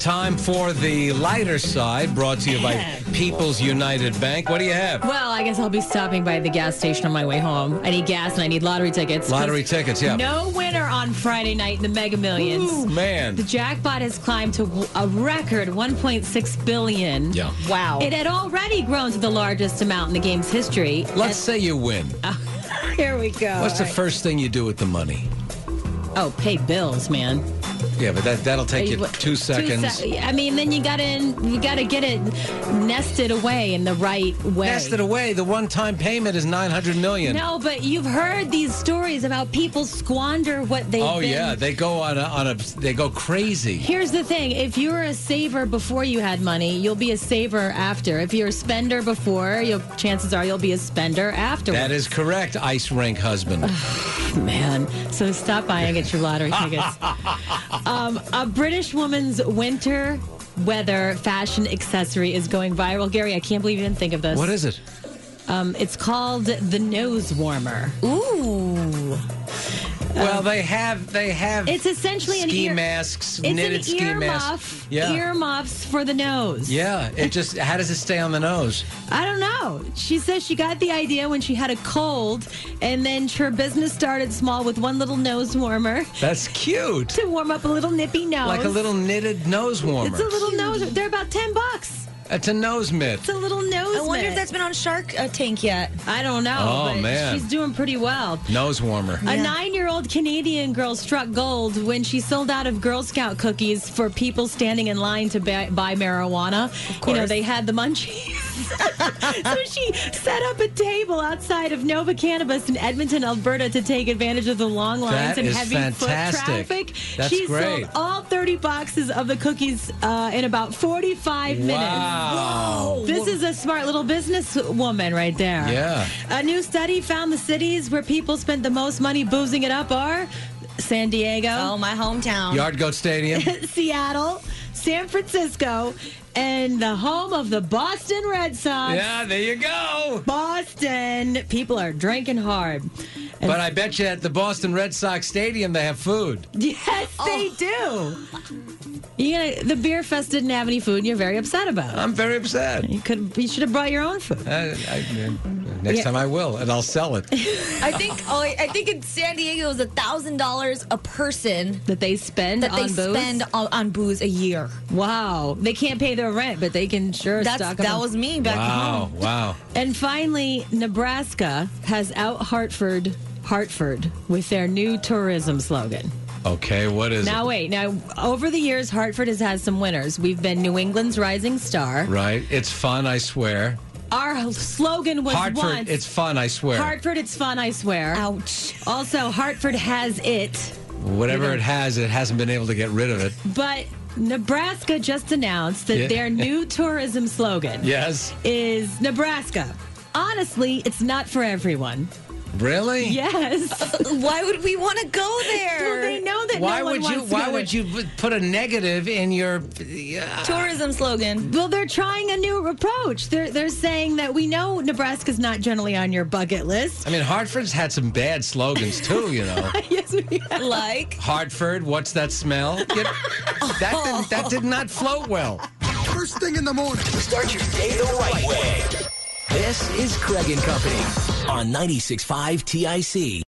time for the lighter side, brought to you by People's United Bank. What do you have? Well, I guess I'll be stopping by the gas station on my way home. I need gas and I need lottery tickets. Lottery tickets, yeah. No winner on Friday night in the Mega Millions. Ooh, man. The jackpot has climbed to a record $1.6 billion. Yeah. Wow. It had already grown to the largest amount in the game's history. Let's say you win. Here we go. What's the first thing you do with the money? Oh, pay bills, man. Yeah, but that'll take you 2 seconds. I mean, then you gotta get it nested away in the right way. Nested away. The one-time payment is $900 million. No, but you've heard these stories about people squander what they've been. Yeah, they go they go crazy. Here's the thing: if you were a saver before you had money, you'll be a saver after. If you're a spender before, chances are you'll be a spender afterwards. That is correct, ice rink husband. Man, so stop by and get your lottery tickets. A British woman's winter weather fashion accessory is going viral. Gary, I can't believe you didn't think of this. What is it? It's called the nose warmer. Ooh. Well, they have. It's essentially ski an masks, it's knitted an ski ear masks. muff. Ear muffs for the nose. Yeah. How does it stay on the nose? I don't know. She says she got the idea when she had a cold, and then her business started small with one little nose warmer That's cute. to warm up a little nippy nose. Like a little knitted nose warmer. It's a little nose. They're about $10. It's a nose mitt. It's a little nose. I wonder mitt. if that's been on Shark Tank yet. I don't know. Oh, but man. she's doing pretty well. Nose warmer. A 9-year-old Canadian girl struck gold when she sold out of Girl Scout cookies for people standing in line to buy marijuana. Of course. You know, they had the munchies. So she set up a table outside of Nova Cannabis in Edmonton, Alberta to take advantage of the long lines and heavy fantastic. foot traffic. That's she great. sold all 30 boxes of the cookies in about 45 minutes. Wow. This is a smart little businesswoman right there. Yeah. A new study found the cities where people spent the most money boozing it up are San Diego, Oh, my hometown. Yard Goat Stadium. Seattle, San Francisco, and the home of the Boston Red Sox. Yeah, there you go. Boston. People are drinking hard. And But I bet you at the Boston Red Sox Stadium they have food. yes, they do. The Beer Fest didn't have any food, and you're very upset about it. I'm very upset. You should have brought your own food. Next time I will, and I'll sell it. I think in San Diego it was $1,000 a person That they spend on booze. spend on booze a year. Wow. They can't pay their rent, but they can sure stock up. That was me back home. Wow. And finally, Nebraska has out Hartford with their new tourism slogan. Okay, what is Now, it? wait. Now, over the years, Hartford has had some winners. We've been New England's rising star. Right. It's fun, I swear. Our slogan was Hartford, once, it's fun, I swear. Hartford, it's fun, I swear. Ouch. Also, Hartford has it. Whatever it hasn't been able to get rid of it. But Nebraska just announced that Yeah. their new tourism slogan Yes. is Nebraska. Honestly, it's not for everyone. Really? Yes. Why would we want to go there? Well, they know that Why no one would you? wants to Why go would there. you put a negative in your? Tourism slogan. Well, they're trying a new approach. They're saying that we know Nebraska's not generally on your bucket list. I mean, Hartford's had some bad slogans too. You know, Yes, we have. Like? Hartford. What's that smell? That did not float well. First thing in the morning. Start your day the right way. This is Craig and Company on 96.5 TIC.